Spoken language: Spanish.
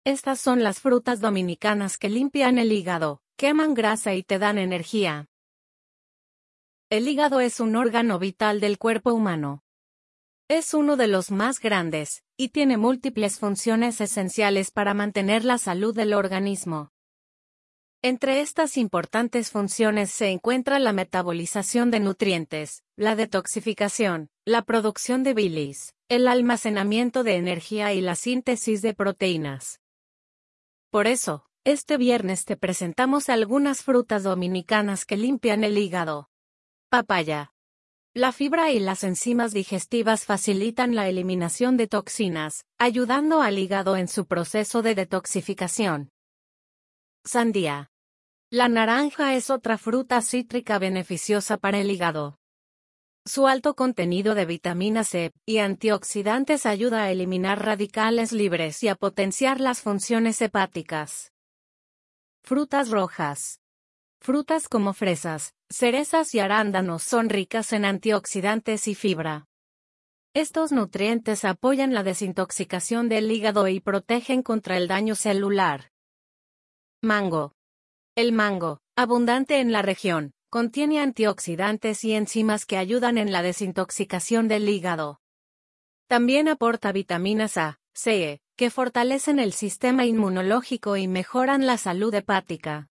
Estas son las frutas dominicanas que limpian el hígado, queman grasa y te dan energía. El hígado es un órgano vital del cuerpo humano. Es uno de los más grandes, y tiene múltiples funciones esenciales para mantener la salud del organismo. Entre estas importantes funciones se encuentra la metabolización de nutrientes, la detoxificación, la producción de bilis, el almacenamiento de energía y la síntesis de proteínas. Por eso, este viernes te presentamos algunas frutas dominicanas que limpian el hígado. Papaya. La fibra y las enzimas digestivas facilitan la eliminación de toxinas, ayudando al hígado en su proceso de detoxificación. Sandía. La naranja es otra fruta cítrica beneficiosa para el hígado. Su alto contenido de vitamina C y antioxidantes ayuda a eliminar radicales libres y a potenciar las funciones hepáticas. Frutas rojas. Frutas como fresas, cerezas y arándanos son ricas en antioxidantes y fibra. Estos nutrientes apoyan la desintoxicación del hígado y protegen contra el daño celular. Mango. El mango, abundante en la región, contiene antioxidantes y enzimas que ayudan en la desintoxicación del hígado. También aporta vitaminas A, C, que fortalecen el sistema inmunológico y mejoran la salud hepática.